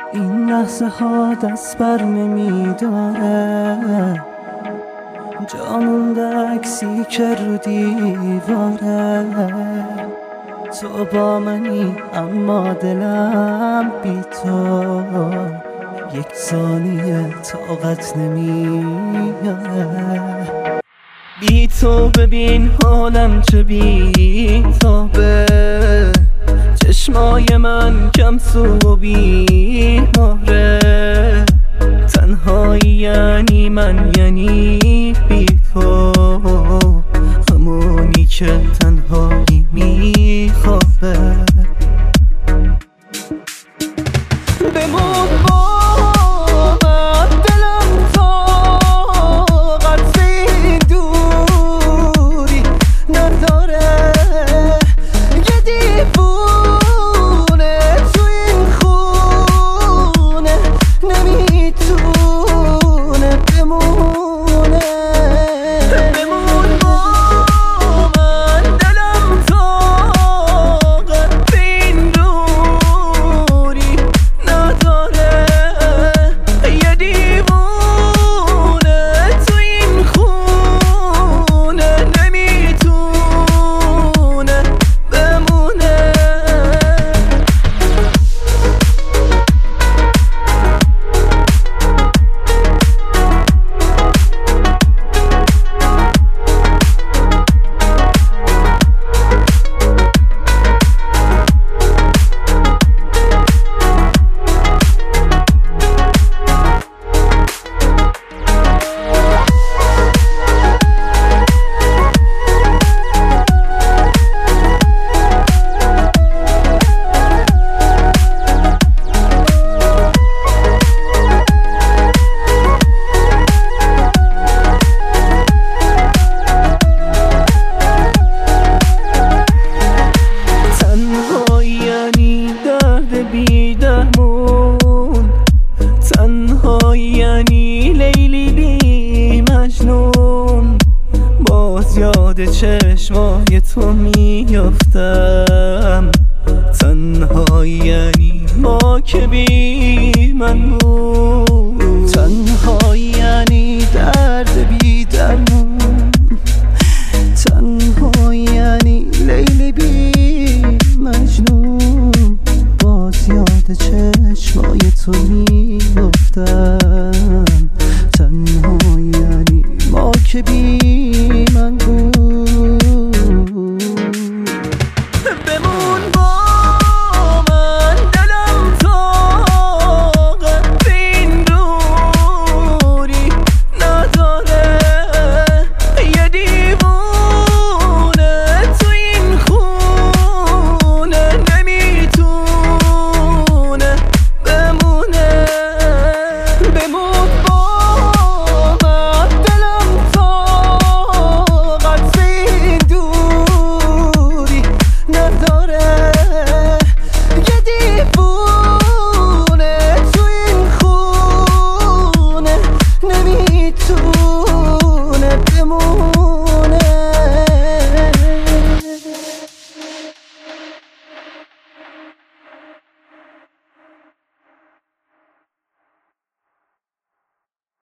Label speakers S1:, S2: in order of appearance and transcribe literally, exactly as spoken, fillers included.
S1: این لحظه ها دست بر نمیداره، جا مونده عکسی که رو دیواره. تو با منی اما دلم بی تو یک ثانیه طاقت نمیاره. بی تو ببین حالم چه بی تابه، چشمای من کم سو و بیماره. تنهایی یعنی من، یعنی بی تو، همونی که تنهایی میخوابه. بمون با من دلم طاقت این دوری نداره. یه دیوونه تو این خونه نمیتونه بمونه. بمون با من دلم طاقت این دوری نداره. یه دیوونه تو این خونه نمیتونه بمونه. تنهایی یعنی لیلی بی مجنون، باز یاد چشمای تو میافتم. تنهایی یعنی ما که بی من بود. تنهایی